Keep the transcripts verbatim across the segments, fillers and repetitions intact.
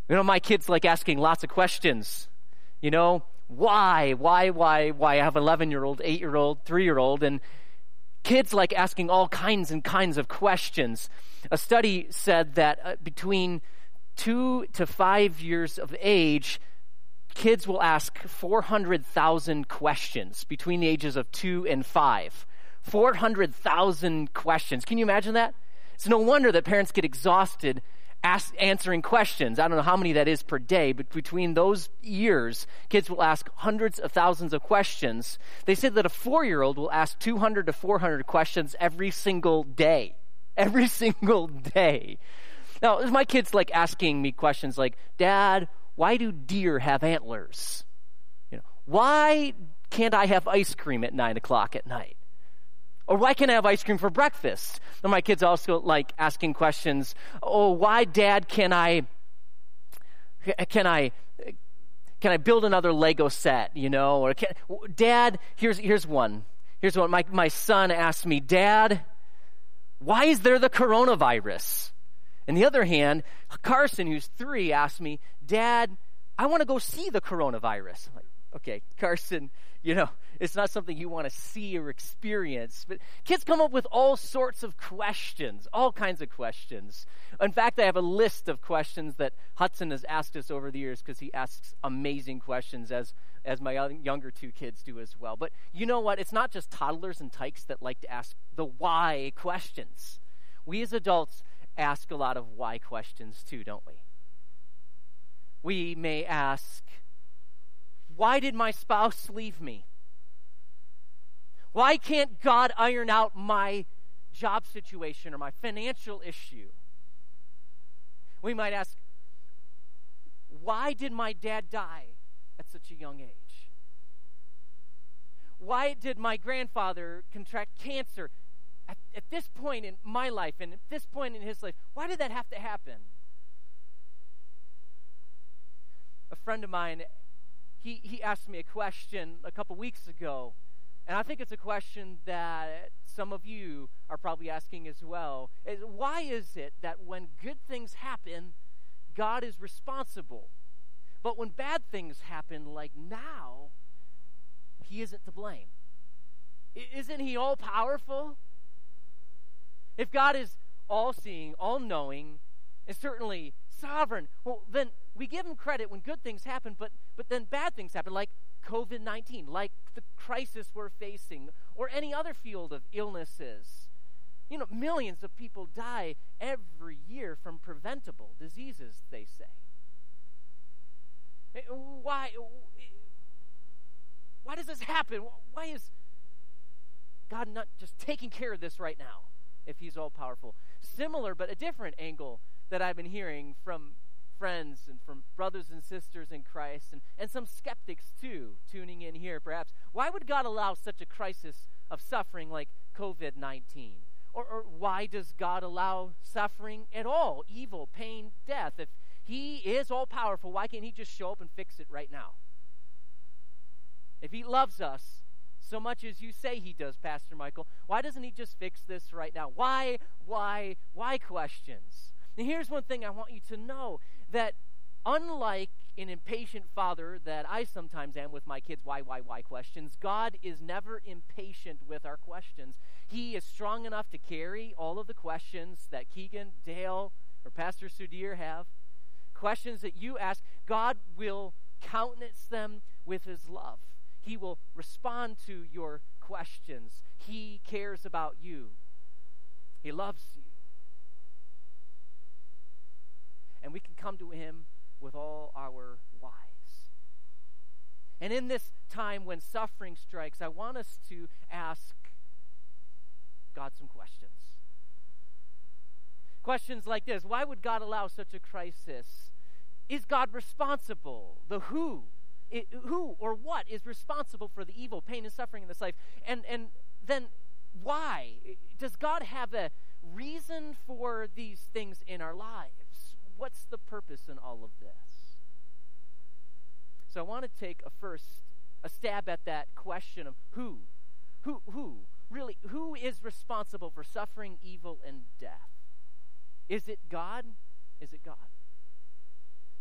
You know, my kids like asking lots of questions. You know, why, why, why, why? I have an eleven-year-old, eight-year-old, three-year-old, and kids like asking all kinds and kinds of questions. A study said that uh, between two to five years of age, kids will ask four hundred thousand questions between the ages of two and five. four hundred thousand questions. Can you imagine that? It's no wonder that parents get exhausted ask, answering questions. I don't know how many that is per day, but between those years, kids will ask hundreds of thousands of questions. They say that a four-year-old will ask two hundred to four hundred questions every single day. Every single day. Now, my kids like asking me questions like, Dad, why do deer have antlers? You know, why can't I have ice cream at nine o'clock at night? Or why can't I have ice cream for breakfast? And my kids also like asking questions. Oh, why, Dad, can I, can I, can I build another Lego set? You know, or can, Dad, here's here's one. Here's one. My my son asked me, Dad, why is there the coronavirus? On the other hand, Carson, who's three, asked me, Dad, I want to go see the coronavirus. I'm like, okay, Carson, you know, it's not something you want to see or experience. But kids come up with all sorts of questions, all kinds of questions. In fact, I have a list of questions that Hudson has asked us over the years because he asks amazing questions, as as my younger two kids do as well. But you know what? It's not just toddlers and tykes that like to ask the why questions. We as adults ask a lot of why questions too, don't we? We may ask, why did my spouse leave me? Why can't God iron out my job situation or my financial issue? We might ask, why did my dad die at such a young age? Why did my grandfather contract cancer at, at this point in my life and at this point in his life? Why did that have to happen? A friend of mine, He he asked me a question a couple weeks ago, and I think it's a question that some of you are probably asking as well. Is why is it that when good things happen, God is responsible, but when bad things happen, like now, he isn't to blame? I- isn't he all-powerful? If God is all-seeing, all-knowing, and certainly sovereign, well, then we give him credit when good things happen, but but then bad things happen, like covid nineteen, like the crisis we're facing, or any other field of illnesses. You know, millions of people die every year from preventable diseases, they say. Why, why does this happen? Why is God not just taking care of this right now if he's all-powerful? Similar, but a different angle that I've been hearing from friends and from brothers and sisters in Christ, and, and some skeptics too, tuning in here perhaps. Why would God allow such a crisis of suffering like covid nineteen? Or, or why does God allow suffering at all? Evil, pain, death. If he is all-powerful, why can't he just show up and fix it right now? If he loves us so much as you say he does, Pastor Michael, why doesn't he just fix this right now? Why, why, why questions? And here's one thing I want you to know, that unlike an impatient father that I sometimes am with my kids' why, why, why questions, God is never impatient with our questions. He is strong enough to carry all of the questions that Keegan, Dale, or Pastor Sudhir have. Questions that you ask, God will countenance them with his love. He will respond to your questions. He cares about you. He loves you. And we can come to him with all our whys. And in this time when suffering strikes, I want us to ask God some questions. Questions like this: why would God allow such a crisis? Is God responsible? The who, it, who or what is responsible for the evil, pain, and suffering in this life? And and then why? Does God have a reason for these things in our lives? What's the purpose in all of this? So I want to take a first, a stab at that question of who, who, who, really, who is responsible for suffering, evil, and death? Is it God? Is it God?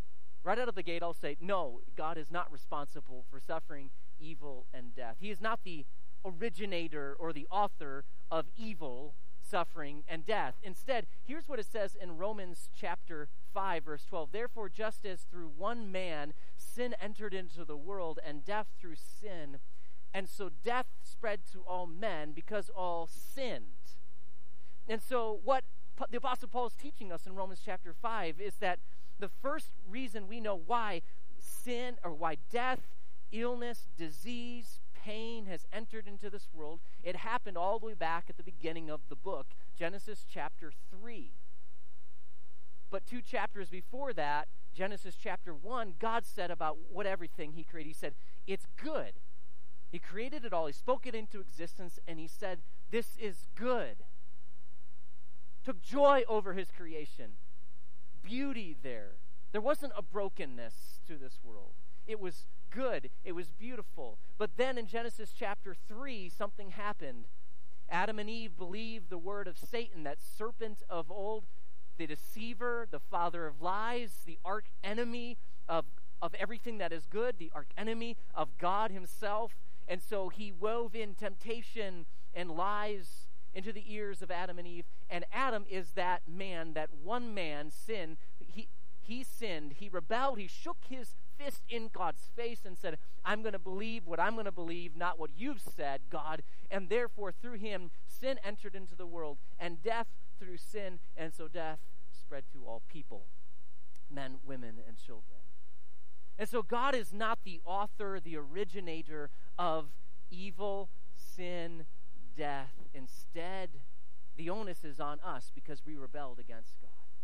Right out of the gate, I'll say, no, God is not responsible for suffering, evil, and death. He is not the originator or the author of evil, suffering, and death. Instead, here's what it says in Romans chapter five, verse twelve. Therefore, just as through one man sin entered into the world, and death through sin, and so death spread to all men because all sinned. And so what the Apostle Paul is teaching us in Romans chapter five is that the first reason we know why sin, or why death, illness, disease, pain has entered into this world, it happened all the way back at the beginning of the book, Genesis chapter three. But two chapters before that, Genesis chapter one, God said about what everything he created. He said, it's good. He created it all. He spoke it into existence, and he said, this is good. Took joy over his creation. Beauty there. There wasn't a brokenness to this world. It was good. It was beautiful. But then in Genesis chapter three, something happened. Adam and Eve believed the word of Satan, that serpent of old, the deceiver, the father of lies, the arch enemy of, of everything that is good, the arch enemy of God himself. And so he wove in temptation and lies into the ears of Adam and Eve. And Adam is that man, that one man sinned. He, he sinned. He rebelled. He shook his fist in God's face and said, I'm going to believe what I'm going to believe, not what you've said, God. And therefore, through him, sin entered into the world, and death through sin, and so death spread to all people, men, women, and children. And so God is not the author, the originator of evil, sin, death. Instead, the onus is on us because we rebelled against God.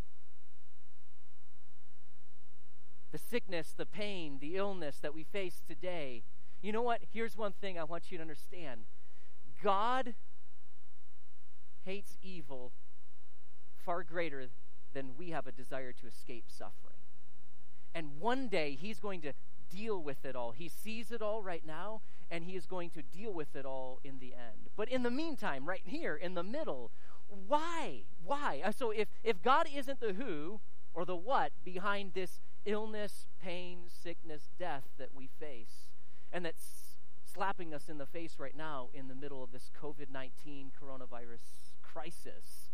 The sickness, the pain, the illness that we face today. You know what? Here's one thing I want you to understand. God hates evil far greater than we have a desire to escape suffering. And one day he's going to deal with it all. He sees it all right now, and he is going to deal with it all in the end. But in the meantime, right here in the middle, why? Why? So if, if God isn't the who or the what behind this illness, pain, sickness, death that we face, and that's slapping us in the face right now in the middle of this covid nineteen coronavirus crisis,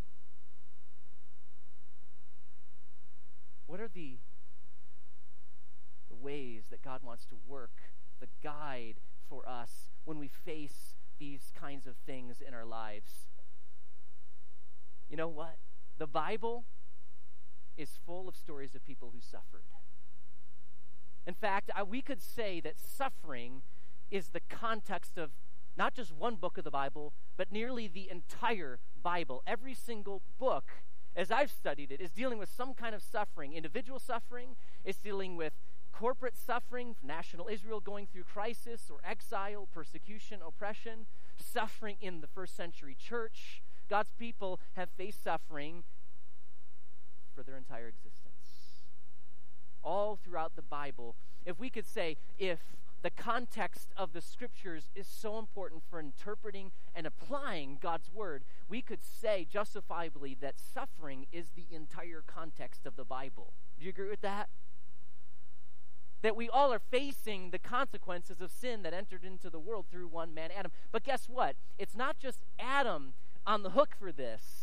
what are the, the ways that God wants to work, the guide for us when we face these kinds of things in our lives? You know what? The Bible is full of stories of people who suffered. In fact, I, we could say that suffering is the context of not just one book of the Bible, but nearly the entire Bible. Every single book, as I've studied it, is dealing with some kind of suffering. Individual suffering, it's dealing with corporate suffering, national Israel going through crisis or exile, persecution, oppression, suffering in the first century church. God's people have faced suffering for their entire existence. All throughout the Bible. If we could say, if the context of the scriptures is so important for interpreting and applying God's word, we could say justifiably that suffering is the entire context of the Bible. Do you agree with that? That we all are facing the consequences of sin that entered into the world through one man, Adam. But guess what? It's not just Adam on the hook for this.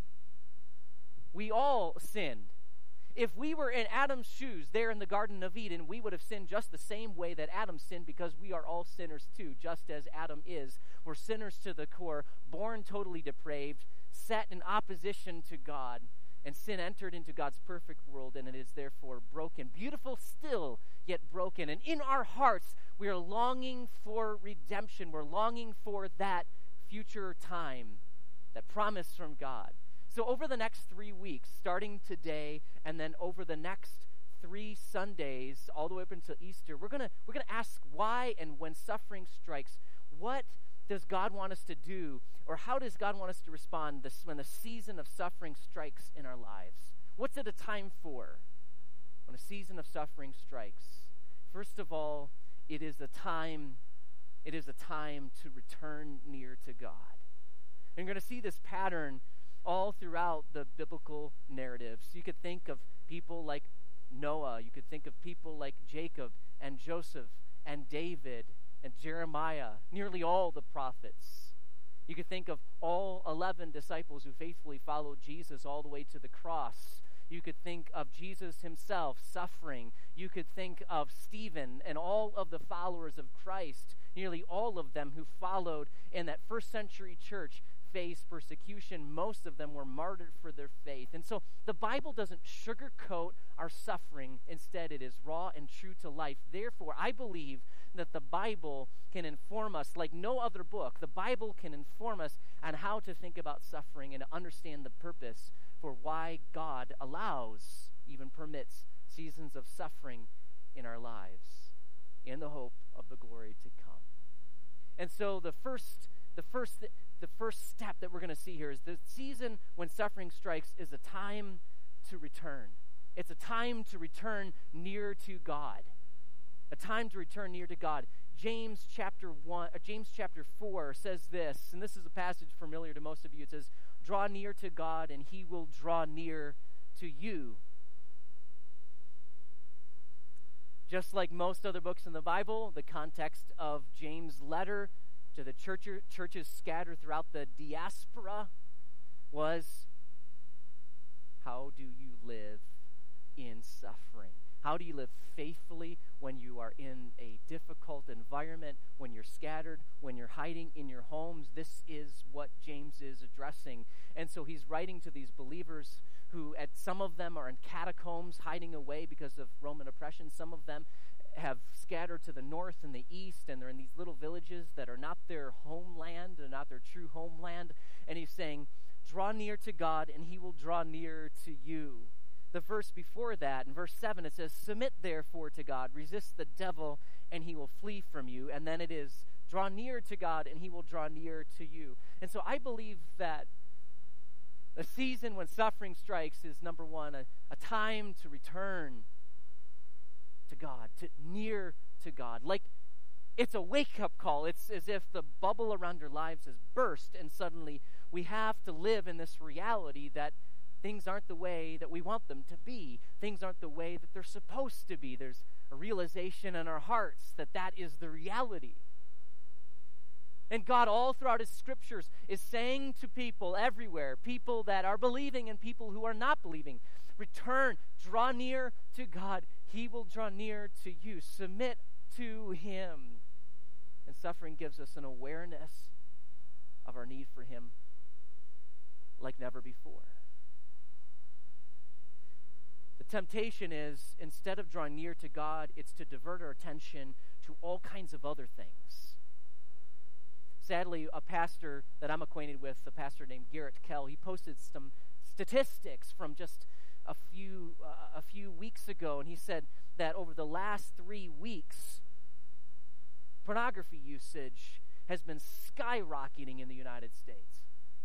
We all sinned. If we were in Adam's shoes there in the Garden of Eden, we would have sinned just the same way that Adam sinned, because we are all sinners too, just as Adam is. We're sinners to the core, born totally depraved, set in opposition to God, and sin entered into God's perfect world, and it is therefore broken. Beautiful still, yet broken. And in our hearts, we are longing for redemption. We're longing for that future time, that promise from God. So over the next three weeks, starting today, and then over the next three Sundays, all the way up until Easter, we're gonna we're gonna ask why, and when suffering strikes, what does God want us to do, or how does God want us to respond this, when the season of suffering strikes in our lives? What's it a time for when a season of suffering strikes? First of all, it is a time, it is a time to return near to God. And you're going to see this pattern all throughout the biblical narrative. So you could think of people like Noah. You could think of people like Jacob and Joseph and David and Jeremiah, nearly all the prophets. You could think of all eleven disciples who faithfully followed Jesus all the way to the cross. You could think of Jesus himself suffering. You could think of Stephen and all of the followers of Christ, nearly all of them who followed in that first century church faced persecution. Most of them were martyred for their faith. And so the Bible doesn't sugarcoat our suffering. Instead, it is raw and true to life. Therefore, I believe that the Bible can inform us like no other book. The Bible can inform us on how to think about suffering and to understand the purpose for why God allows, even permits, seasons of suffering in our lives in the hope of the glory to come. And so the first the first the first step that we're going to see here is the season when suffering strikes is a time to return. It's a time to return near to God. A time to return near to God. James chapter one, uh, James chapter four says this, and this is a passage familiar to most of you. It says, "Draw near to God, and He will draw near to you." Just like most other books in the Bible, the context of James' letter to the church, churches scattered throughout the diaspora was, how do you live in suffering? How do you live faithfully when you are in a difficult environment, when you're scattered, when you're hiding in your homes? This is what James is addressing. And so he's writing to these believers who, at some of them are in catacombs hiding away because of Roman oppression. Some of them have scattered to the north and the east, and they're in these little villages that are not their homeland, they're not their true homeland. And he's saying, draw near to God, and He will draw near to you. The verse before that, in verse seven, it says, "Submit therefore to God, resist the devil, and he will flee from you." And then it is, draw near to God, and He will draw near to you. And so I believe that a season when suffering strikes is, number one, a, a time to return to God, to near to God. Like, it's a wake-up call. It's as if the bubble around your lives has burst, and suddenly we have to live in this reality that things aren't the way that we want them to be. Things aren't the way that they're supposed to be. There's a realization in our hearts that that is the reality. And God, all throughout His scriptures, is saying to people everywhere, people that are believing and people who are not believing, return, draw near to God. He will draw near to you. Submit to Him. And suffering gives us an awareness of our need for Him like never before. The temptation is, instead of drawing near to God, it's to divert our attention to all kinds of other things. Sadly, a pastor that I'm acquainted with, a pastor named Garrett Kell, he posted some statistics from just a few uh, a few weeks ago, and he said that over the last three weeks, pornography usage has been skyrocketing in the United States.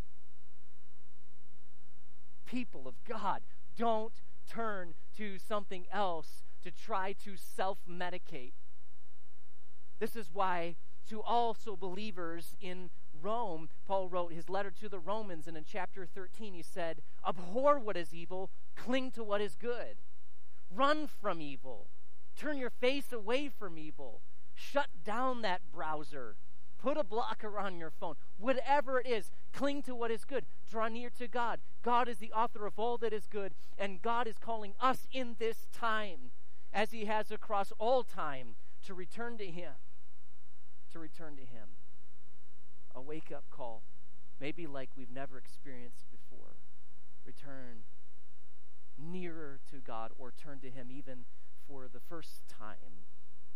People of God, don't turn to something else to try to self-medicate. This is why, to also believers in Rome, Paul wrote his letter to the Romans, and in chapter thirteen he said, "Abhor what is evil, cling to what is good. Run from evil. Turn your face away from evil. Shut down that browser. Put a blocker on your phone. Whatever it is, cling to what is good. Draw near to God. God is the author of all that is good, and God is calling us in this time, as He has across all time, to return to Him. To return to Him. A wake-up call, maybe like we've never experienced before. Return nearer to God, or turn to Him even for the first time.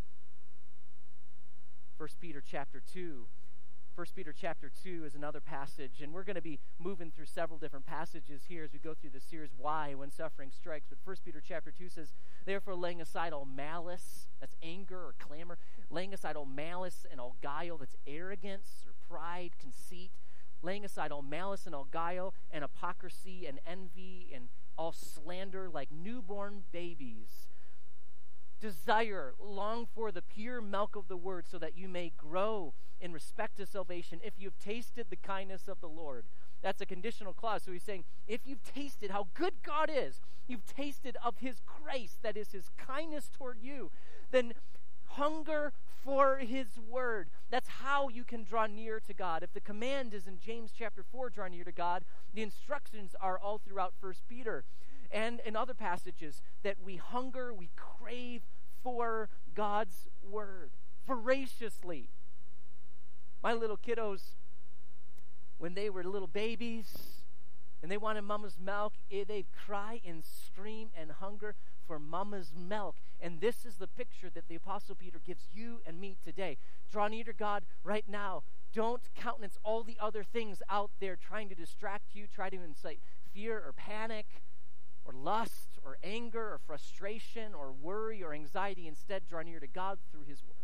First Peter chapter two. First Peter chapter two is another passage, and we're going to be moving through several different passages here as we go through the series, Why When Suffering Strikes. But First Peter chapter two says, "Therefore laying aside all malice," that's anger or clamor, "laying aside all malice and all guile," that's arrogance or pride, conceit, "laying aside all malice and all guile and hypocrisy and envy and all slander, like newborn babies. Desire, long for the pure milk of the word, so that you may grow in respect to salvation, if you've tasted the kindness of the Lord. That's a conditional clause. So he's saying, if you've tasted how good God is, you've tasted of his grace, that is his kindness toward you, then hunger for his word. That's how you can draw near to God. If the command is in James chapter four, draw near to God, the instructions are all throughout First Peter and in other passages that we hunger, we crave for God's word voraciously. My little kiddos, when they were little babies and they wanted mama's milk, they'd cry and scream and hunger for mama's milk. And this is the picture that the Apostle Peter gives you and me today. Draw near to God right now. Don't countenance all the other things out there trying to distract you, try to incite fear or panic or lust or anger or frustration or worry or anxiety. Instead, draw near to God through his word.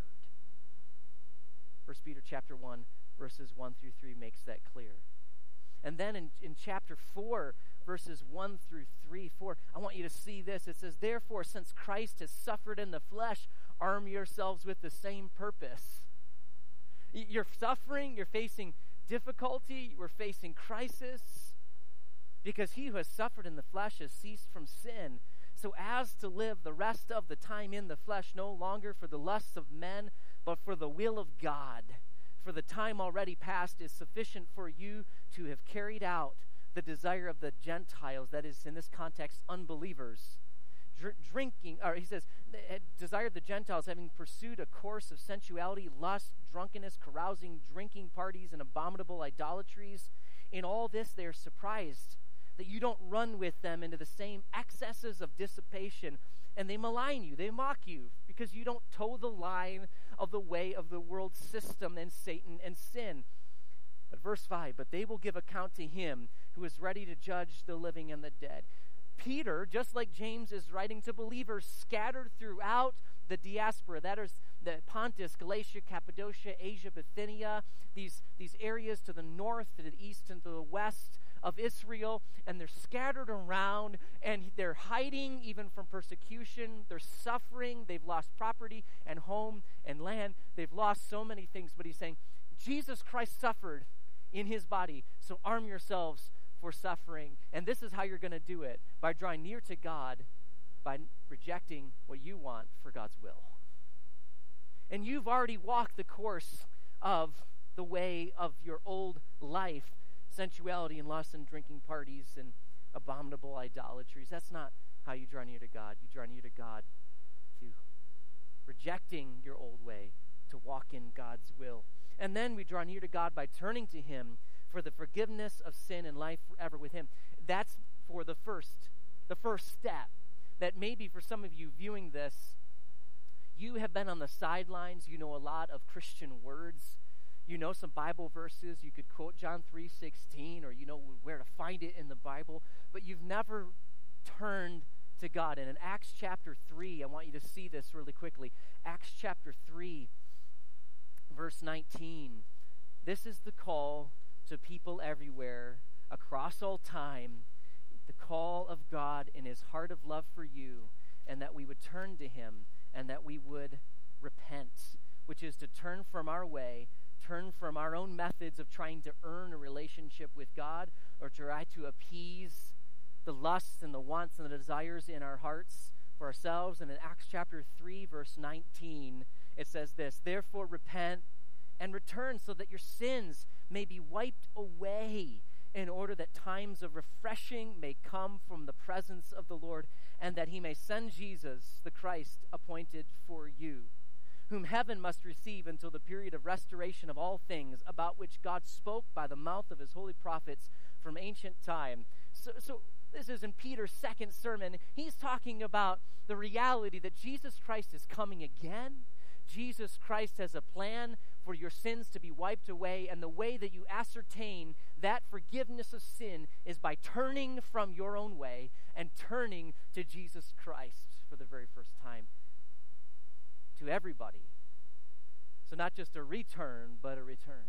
First Peter chapter one, verses one through three makes that clear. And then in, in chapter four, verses one through three, four, I want you to see this. It says, therefore, since Christ has suffered in the flesh, arm yourselves with the same purpose. You're suffering, you're facing difficulty, we're facing crisis, because he who has suffered in the flesh has ceased from sin, so as to live the rest of the time in the flesh, no longer for the lusts of men, but for the will of God. For the time already past is sufficient for you to have carried out the desire of the Gentiles, that is, in this context, unbelievers. Dr- drinking, or he says, desired the Gentiles, having pursued a course of sensuality, lust, drunkenness, carousing, drinking parties, and abominable idolatries. In all this they are surprised that you don't run with them into the same excesses of dissipation, and they malign you, they mock you, because you don't toe the line of the way of the world system and Satan and sin. But verse five, but they will give account to him who is ready to judge the living and the dead. Peter, just like James, is writing to believers scattered throughout the diaspora. That is the Pontus, Galatia, Cappadocia, Asia, Bithynia, these, these areas to the north, to the east, and to the west of Israel, and they're scattered around, and they're hiding even from persecution. They're suffering. They've lost property and home and land. They've lost so many things, but he's saying, Jesus Christ suffered in his body, so arm yourselves for suffering. And this is how you're going to do it, by drawing near to God, by rejecting what you want for God's will. And you've already walked the course of the way of your old life, sensuality and lust and drinking parties and abominable idolatries. That's not how you draw near to God. You draw near to God through rejecting your old way to walk in God's will. And then we draw near to God by turning to him for the forgiveness of sin and life forever with him. That's for the first, the first step. That maybe for some of you viewing this, you have been on the sidelines. You know a lot of Christian words. You know some Bible verses. You could quote John three sixteen, or you know where to find it in the Bible, but you've never turned to God. And in Acts chapter three, I want you to see this really quickly. Acts chapter three, verse nineteen. This is the call to people everywhere, across all time, the call of God in his heart of love for you, and that we would turn to him, and that we would repent, which is to turn from our way, turn from our own methods of trying to earn a relationship with God, or try to appease the lusts and the wants and the desires in our hearts for ourselves. And in Acts chapter three, verse nineteen, it says this, therefore repent and return, so that your sins may be wiped away, in order that times of refreshing may come from the presence of the Lord, and that he may send Jesus, the Christ, appointed for you, whom heaven must receive until the period of restoration of all things, about which God spoke by the mouth of his holy prophets from ancient time. So, so this is in Peter's second sermon. He's talking about the reality that Jesus Christ is coming again. Jesus Christ has a plan for your sins to be wiped away, and the way that you ascertain that forgiveness of sin is by turning from your own way and turning to Jesus Christ for the very first time. To everybody. So not just a return, but a return.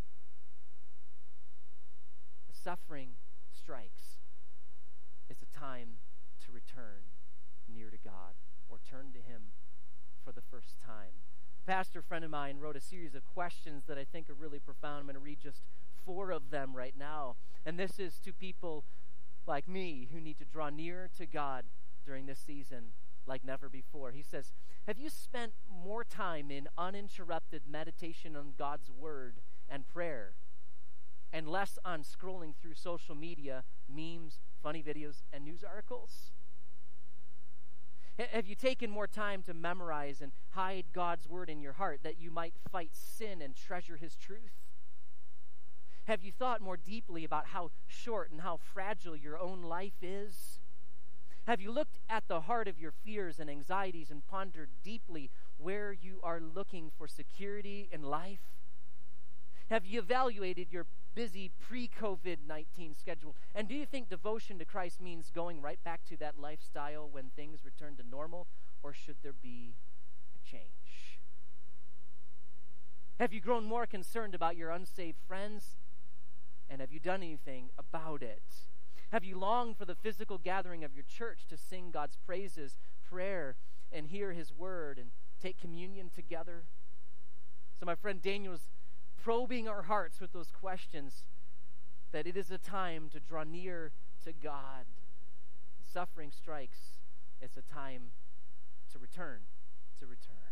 The suffering strikes. It's a time to return near to God, or turn to him for the first time. A pastor friend of mine wrote a series of questions that I think are really profound. I'm going to read just four of them right now. And this is to people like me who need to draw near to God during this season like never before. He says, have you spent more time in uninterrupted meditation on God's word and prayer and less on scrolling through social media, memes, funny videos, and news articles? Have you taken more time to memorize and hide God's word in your heart that you might fight sin and treasure his truth? Have you thought more deeply about how short and how fragile your own life is? Have you looked at the heart of your fears and anxieties and pondered deeply where you are looking for security in life? Have you evaluated your busy pre-COVID nineteen schedule? And do you think devotion to Christ means going right back to that lifestyle when things return to normal? Or should there be a change? Have you grown more concerned about your unsaved friends? And have you done anything about it? Have you longed for the physical gathering of your church to sing God's praises, prayer, and hear his word and take communion together? So my friend Daniel's probing our hearts with those questions, that it is a time to draw near to God. Suffering strikes, it's a time to return, to return.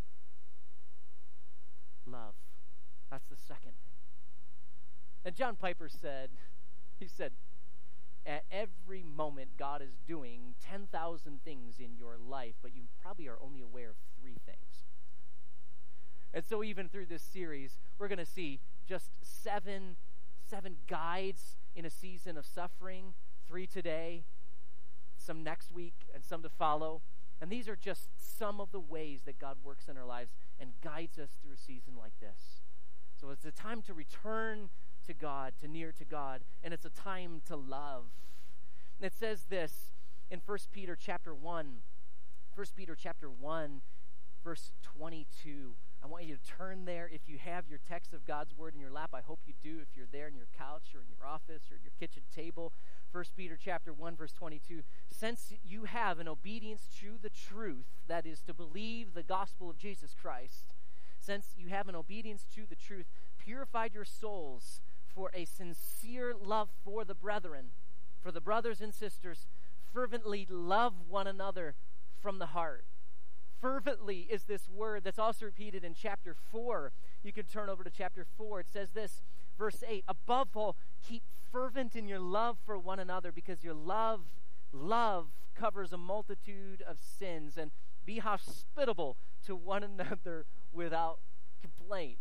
Love. That's the second thing. And John Piper said, he said, at every moment God is doing ten thousand things in your life, but you probably are only aware of three things. And so even through this series, we're going to see just seven, seven guides in a season of suffering, three today, some next week, and some to follow. And these are just some of the ways that God works in our lives and guides us through a season like this. So it's a time to return to God, to near to God, and it's a time to love. And it says this in First Peter chapter one, First Peter chapter one, verse twenty-two. I want you to turn there. If you have your text of God's word in your lap, I hope you do. If you're there in your couch or in your office or your kitchen table, First Peter chapter one, verse twenty-two. Since you have in obedience to the truth, that is to believe the gospel of Jesus Christ, since you have in obedience to the truth, purified your souls for a sincere love for the brethren, for the brothers and sisters, fervently love one another from the heart. Fervently is this word that's also repeated in chapter four. You can turn over to chapter four. It says this, verse eight, above all, keep fervent in your love for one another, because your love, love covers a multitude of sins, and be hospitable to one another without complaint.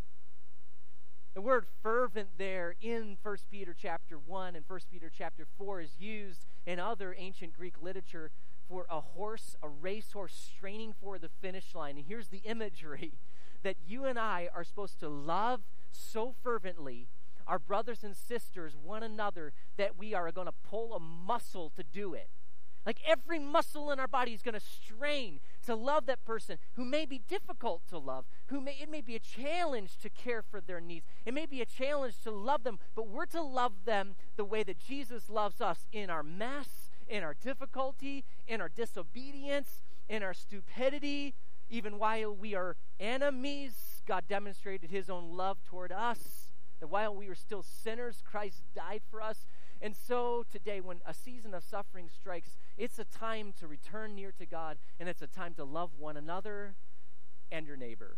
The word fervent there in First Peter chapter one and First Peter chapter four is used in other ancient Greek literature for a horse, a racehorse straining for the finish line. And here's the imagery, that you and I are supposed to love so fervently our brothers and sisters, one another, that we are going to pull a muscle to do it. Like every muscle in our body is going to strain to love that person who may be difficult to love, who may it may be a challenge to care for their needs. It may be a challenge to love them, but we're to love them the way that Jesus loves us, in our mess, in our difficulty, in our disobedience, in our stupidity. Even while we are enemies, God demonstrated his own love toward us. That while we were still sinners, Christ died for us. And so today, when a season of suffering strikes, it's a time to return near to God, and it's a time to love one another and your neighbor.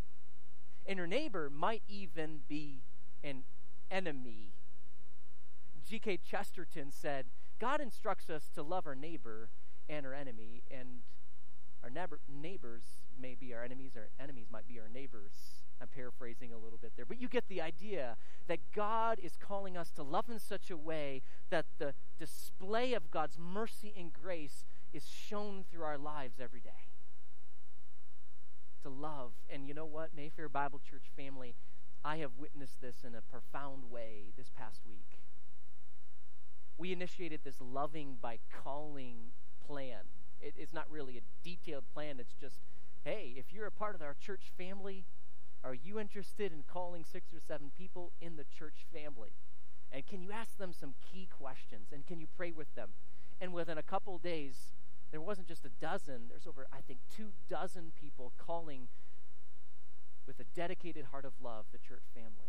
And your neighbor might even be an enemy. G K Chesterton said, God instructs us to love our neighbor and our enemy, and our neighbor, neighbors may be our enemies, our enemies might be our neighbors. I'm paraphrasing a little bit there, but you get the idea that God is calling us to love in such a way that the display of God's mercy and grace is shown through our lives every day. To love. And you know what, Mayfair Bible Church family, I have witnessed this in a profound way this past week. We initiated this loving by calling plan. It, it's not really a detailed plan. It's just, hey, if you're a part of our church family, are you interested in calling six or seven people in the church family? And can you ask them some key questions? And can you pray with them? And within a couple days, there wasn't just a dozen. There's over, I think, two dozen people calling with a dedicated heart of love the church family.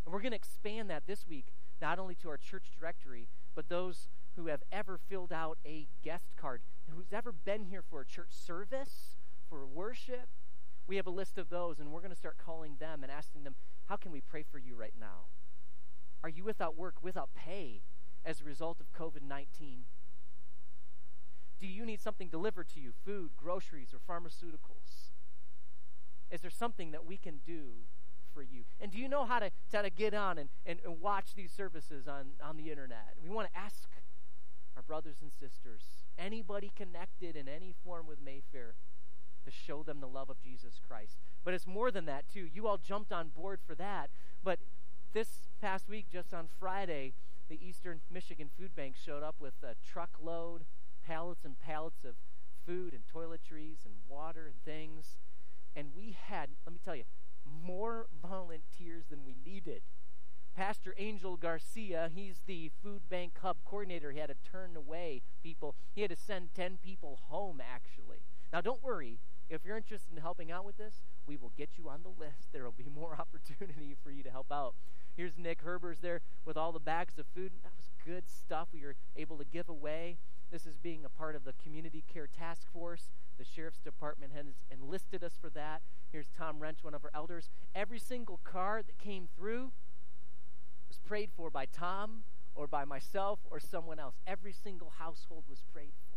And we're going to expand that this week, not only to our church directory, but those who have ever filled out a guest card, who's ever been here for a church service, for worship. We have a list of those, and we're going to start calling them and asking them, how can we pray for you right now? Are you without work, without pay, as a result of covid nineteen? Do you need something delivered to you, food, groceries, or pharmaceuticals? Is there something that we can do for you? And do you know how to, how to get on and, and, and watch these services on, on the internet? We want to ask our brothers and sisters, anybody connected in any form with Mayfair, to show them the love of Jesus Christ. But it's more than that, too. You all jumped on board for that. But this past week, just on Friday, the Eastern Michigan Food Bank showed up with a truckload, pallets and pallets of food and toiletries and water and things. And we had, let me tell you, more volunteers than we needed. Pastor Angel Garcia, he's the food bank hub coordinator. He had to turn away people. He had to send ten people home, actually. Now, don't worry. If you're interested in helping out with this, we will get you on the list. There will be more opportunity for you to help out. Here's Nick Herbers there with all the bags of food. That was good stuff we were able to give away. This is being a part of the Community Care Task Force. The Sheriff's Department has enlisted us for that. Here's Tom Wrench, one of our elders. Every single card that came through was prayed for by Tom or by myself or someone else. Every single household was prayed for.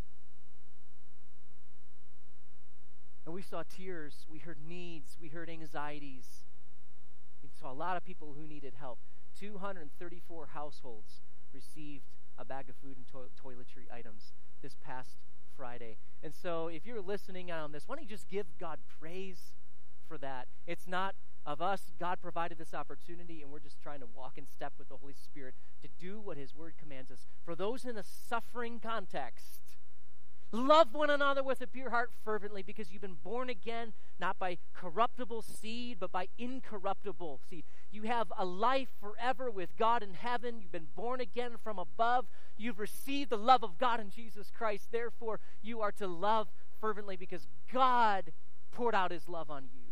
And we saw tears, we heard needs, we heard anxieties. We saw a lot of people who needed help. two hundred thirty-four households received a bag of food and to- toiletry items this past Friday. And so if you're listening on this, why don't you just give God praise for that? It's not of us. God provided this opportunity, and we're just trying to walk in step with the Holy Spirit to do what His Word commands us. For those in a suffering context, love one another with a pure heart fervently, because you've been born again, not by corruptible seed, but by incorruptible seed. You have a life forever with God in heaven. You've been born again from above. You've received the love of God in Jesus Christ. Therefore, you are to love fervently because God poured out His love on you.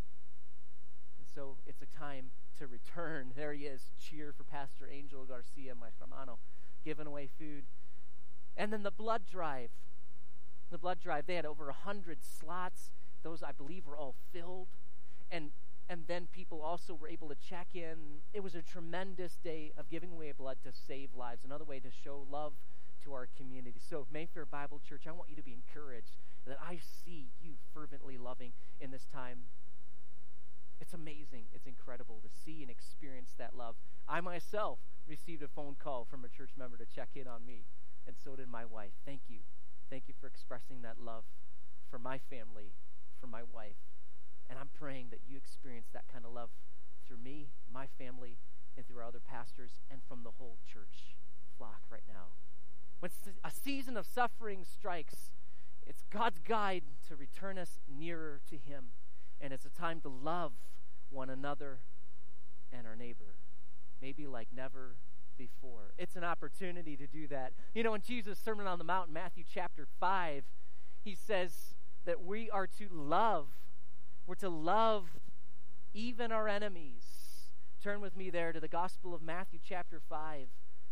And so it's a time to return. There he is. Cheer for Pastor Angel Garcia, my hermano, giving away food. And then the blood drive. The blood drive, they had over one hundred slots. Those, I believe, were all filled. And and then people also were able to check in. It was a tremendous day of giving away blood to save lives, another way to show love to our community. So, Mayfair Bible Church, I want you to be encouraged that I see you fervently loving in this time. It's amazing. It's incredible to see and experience that love. I myself received a phone call from a church member to check in on me, and so did my wife. Thank you. Thank you for expressing that love for my family, for my wife. And I'm praying that you experience that kind of love through me, my family, and through our other pastors, and from the whole church flock right now. When a season of suffering strikes, it's God's guide to return us nearer to Him. And it's a time to love one another and our neighbor, maybe like never before. It's an opportunity to do that. You know, in Jesus' Sermon on the Mount, in Matthew chapter five, He says that we are to love. We're to love even our enemies. Turn with me there to the Gospel of Matthew chapter five.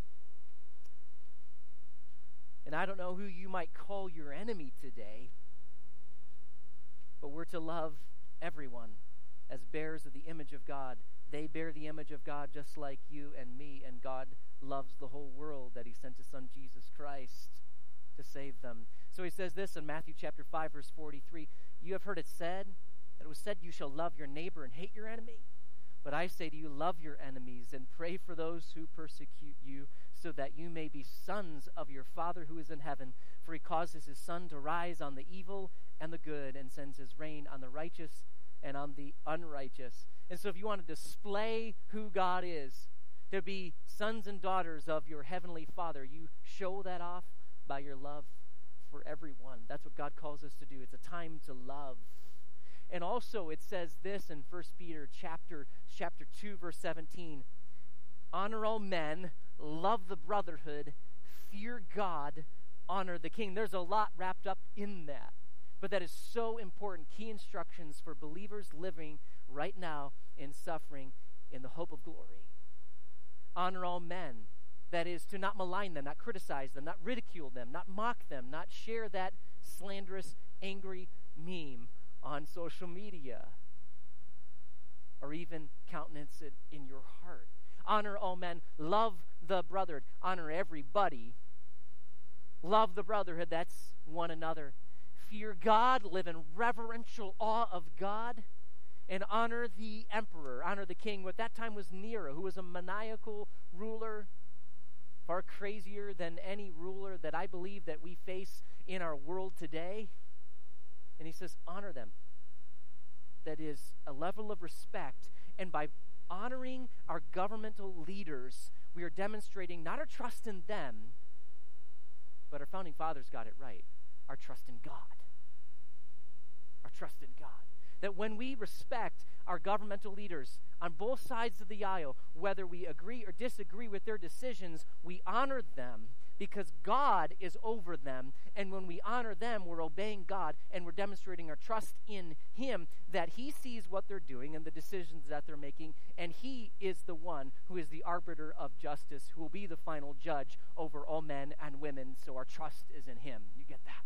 And I don't know who you might call your enemy today, but we're to love everyone as bearers of the image of God. They bear the image of God just like you and me, and God loves the whole world that He sent His Son Jesus Christ to save them. So He says this in Matthew chapter five, verse forty-three, "You have heard it said, that it was said, you shall love your neighbor and hate your enemy. But I say to you, love your enemies and pray for those who persecute you, so that you may be sons of your Father who is in heaven. For He causes His sun to rise on the evil and the good, and sends His rain on the righteous and on the unrighteous." And so if you want to display who God is, to be sons and daughters of your heavenly Father, you show that off by your love for everyone. That's what God calls us to do. It's a time to love. And also it says this in First Peter chapter, chapter two, verse seventeen, "Honor all men, love the brotherhood, fear God, honor the king." There's a lot wrapped up in that. But that is so important. Key instructions for believers living right now in suffering. in the hope of glory. Honor all men. That is, to not malign them, not criticize them, not ridicule them, not mock them, not share that slanderous, angry meme on social media, or even countenance it in your heart. Honor all men. Love the brotherhood. Honor everybody. Love the brotherhood. That's one another. Fear God. Live in reverential awe of God. And honor the emperor. Honor the king. What that time was Nero, who was a maniacal ruler, far crazier than any ruler that I believe that we face in our world today. And he says, honor them. That is a level of respect. And by honoring our governmental leaders, we are demonstrating not our trust in them, but our founding fathers got it right. Our trust in God. Our trust in God. That when we respect our governmental leaders on both sides of the aisle, whether we agree or disagree with their decisions, we honor them because God is over them. And when we honor them, we're obeying God and we're demonstrating our trust in Him, that He sees what they're doing and the decisions that they're making, and He is the one who is the arbiter of justice, who will be the final judge over all men and women. So our trust is in Him. You get that?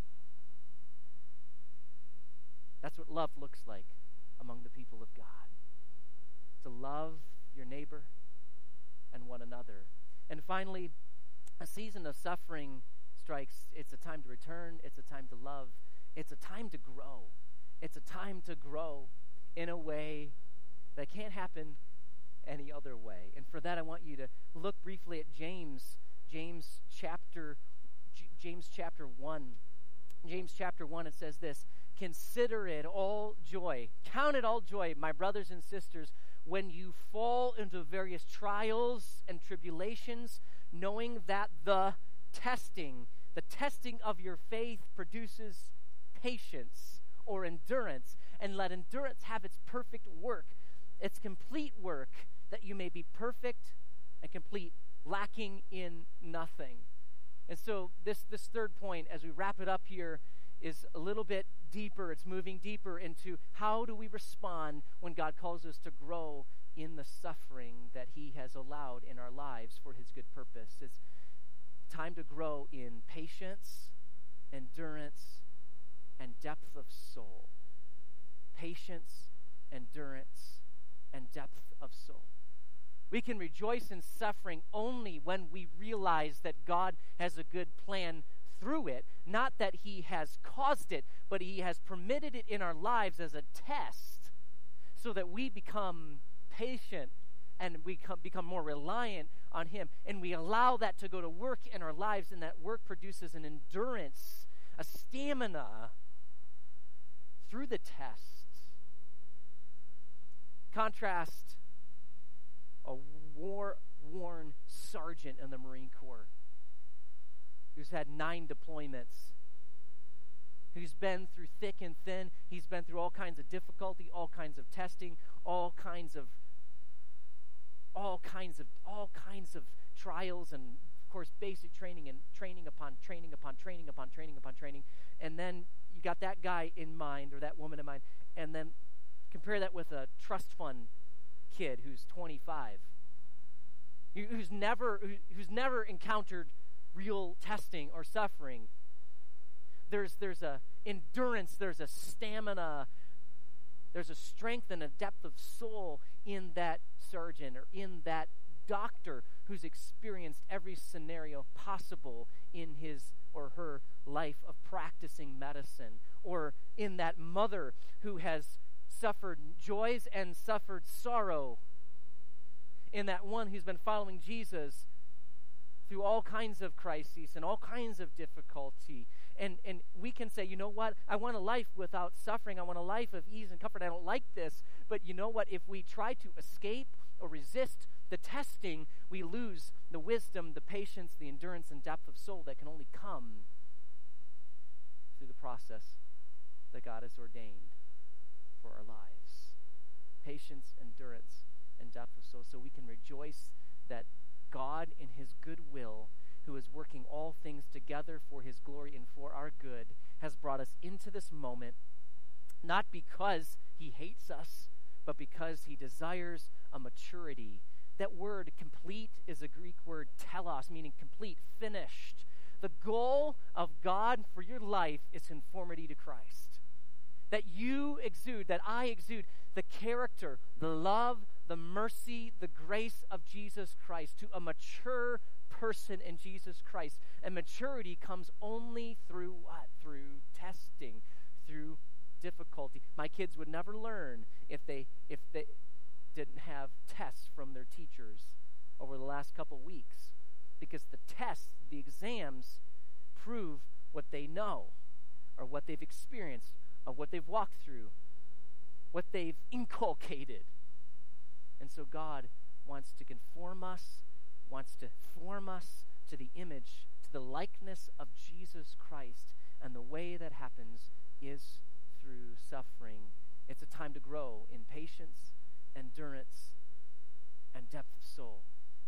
That's what love looks like among the people of God. To love your neighbor and one another. And finally, a season of suffering strikes. It's a time to return. It's a time to love. It's a time to grow. It's a time to grow in a way that can't happen any other way. And for that, I want you to look briefly at James, James chapter, J- James chapter one. James chapter one, it says this: consider it all joy. Count it all joy, my brothers and sisters, when you fall into various trials and tribulations, knowing that the testing, the testing of your faith produces patience or endurance. And let endurance have its perfect work, its complete work, that you may be perfect and complete, lacking in nothing. And so this, this third point, as we wrap it up here, is a little bit deeper. It's moving deeper into how do we respond when God calls us to grow in the suffering that He has allowed in our lives for His good purpose. It's time to grow in patience, endurance, and depth of soul. Patience, endurance, and depth of soul. We can rejoice in suffering only when we realize that God has a good plan through it, not that He has caused it, but He has permitted it in our lives as a test so that we become patient and we come, become more reliant on Him. And we allow that to go to work in our lives, and that work produces an endurance, a stamina through the tests. Contrast a war-worn sergeant in the Marine Corps who's had nine deployments, who's been through thick and thin. He's been through all kinds of difficulty, all kinds of testing, all kinds of all kinds of all kinds of trials, and of course basic training and training upon training upon training upon training upon training. And then you got that guy in mind, or that woman in mind, and then compare that with a trust fund kid who's twenty-five, who's never who's never encountered real testing or suffering. There's there's a endurance, there's a stamina, there's a strength and a depth of soul in that surgeon or in that doctor who's experienced every scenario possible in his or her life of practicing medicine, or in that mother who has suffered joys and suffered sorrow, in that one who's been following Jesus through all kinds of crises and all kinds of difficulty. And and we can say, you know what, I want a life without suffering. I want a life of ease and comfort. I don't like this. But you know what, if we try to escape or resist the testing, we lose the wisdom, the patience, the endurance, and depth of soul that can only come through the process that God has ordained for our lives. Patience, endurance, and depth of soul, so we can rejoice that God, in His goodwill, who is working all things together for His glory and for our good, has brought us into this moment, not because He hates us, but because he desires a maturity. That word complete is a Greek word telos, meaning complete, finished. The goal of God for your life is conformity to Christ. That you exude, that I exude the character, the love, the mercy, the grace of Jesus Christ to a mature person in Jesus Christ. And maturity comes only through what? Through testing, through difficulty. My kids would never learn if they if they didn't have tests from their teachers over the last couple weeks, because the tests, the exams, prove what they know or what they've experienced or what they've walked through, what they've inculcated. And so God wants to conform us, wants to form us to the image, to the likeness of Jesus Christ. And the way that happens is through suffering. It's a time to grow in patience, endurance, and depth of soul.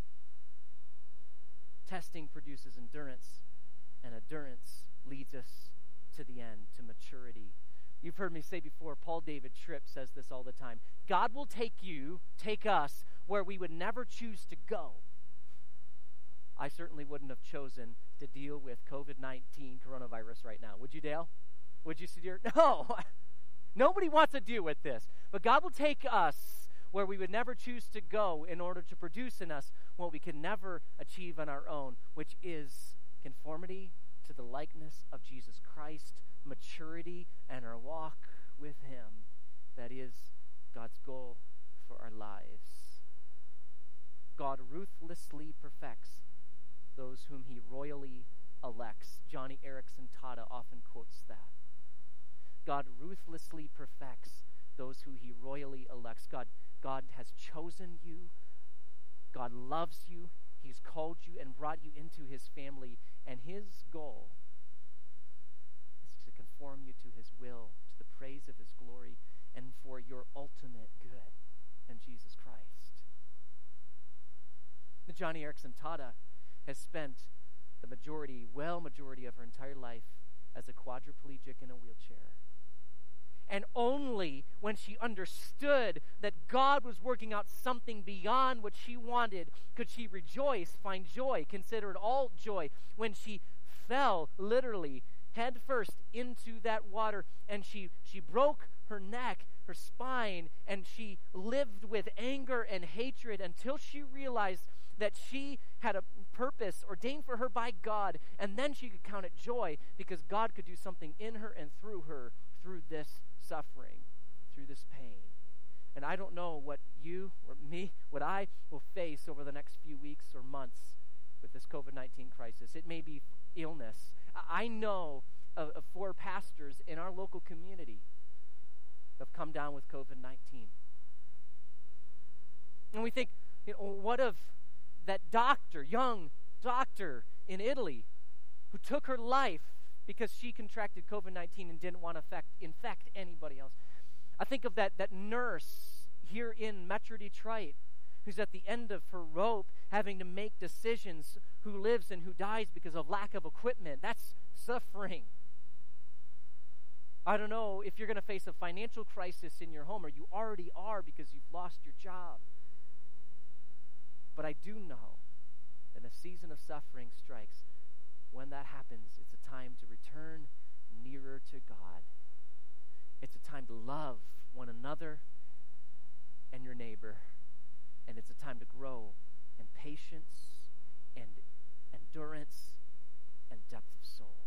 Testing produces endurance, and endurance leads us to the end, to maturity. You've heard me say before, Paul David Tripp says this all the time. God will take you, take us, where we would never choose to go. I certainly wouldn't have chosen to deal with covid nineteen coronavirus right now. Would you, Dale? Would you, Sudhir? No. Nobody wants to deal with this. But God will take us where we would never choose to go in order to produce in us what we can never achieve on our own, which is conformity to the likeness of Jesus Christ, maturity, and our walk with him. That is God's goal for our lives. God ruthlessly perfects those whom he royally elects. Johnny Erickson Tada often quotes that. God ruthlessly perfects those who he royally elects. God, God has chosen you. God loves you. He's called you and brought you into his family. And his goal is to conform you to his will, to the praise of his glory, and for your ultimate good in Jesus Christ. The Johnny Erickson Tada has spent the majority, well majority of her entire life as a quadriplegic in a wheelchair. And only when she understood that God was working out something beyond what she wanted could she rejoice, find joy, consider it all joy, when she fell literally head first into that water, and she, she broke her neck, her spine, and she lived with anger and hatred until she realized that she had a purpose ordained for her by God, and then she could count it joy because God could do something in her and through her through this suffering, through this pain. And I don't know what you or me, what I will face over the next few weeks or months with this covid nineteen crisis. It may be illness. I know of, of four pastors in our local community who have come down with covid nineteen. And we think, you know, what of that doctor, young doctor in Italy who took her life because she contracted covid nineteen and didn't want to affect, infect anybody else. I think of that, that nurse here in Metro Detroit who's at the end of her rope having to make decisions who lives and who dies because of lack of equipment. That's suffering. I don't know if you're going to face a financial crisis in your home, or you already are because you've lost your job. But I do know that a season of suffering strikes. When that happens, it's a time to return nearer to God. It's a time to love one another and your neighbor. And it's a time to grow in patience and endurance and depth of soul.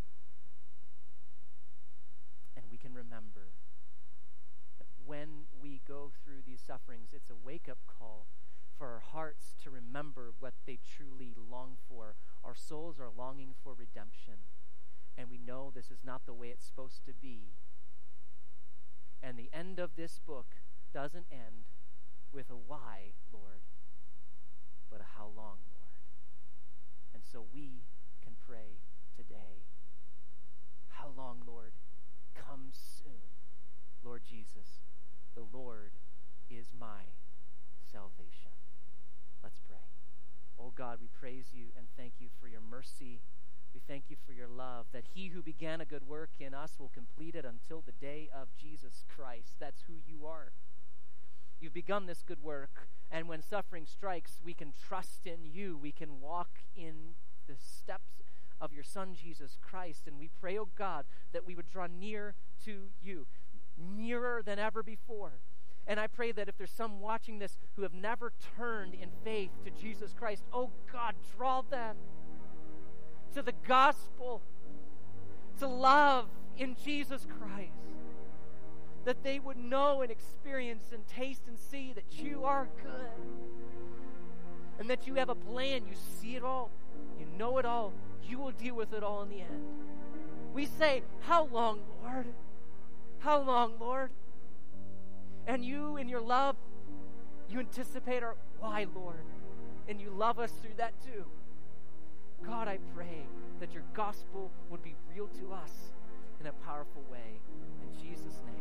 And we can remember that when we go through these sufferings, it's a wake-up call for our hearts to remember what they truly long for. Our souls are longing for redemption, and we know this is not the way it's supposed to be. And the end of this book doesn't end with a why, Lord, but a how long, Lord. And so we can pray today, how long, Lord? Come soon, Lord Jesus. The Lord is my salvation. Let's pray. Oh God, we praise you and thank you for your mercy. We thank you for your love, that he who began a good work in us will complete it until the day of Jesus Christ. That's who you are. You've begun this good work, and when suffering strikes, we can trust in you. We can walk in the steps of your Son, Jesus Christ. And we pray, oh God, that we would draw near to you, nearer than ever before. And I pray that if there's some watching this who have never turned in faith to Jesus Christ, oh God, draw them to the gospel, to love in Jesus Christ, that they would know and experience and taste and see that you are good and that you have a plan. You see it all. You know it all. You will deal with it all in the end. We say, how long, Lord? How long, Lord? And you, in your love, you anticipate our why, Lord? And you love us through that too. God, I pray that your gospel would be real to us in a powerful way. In Jesus' name.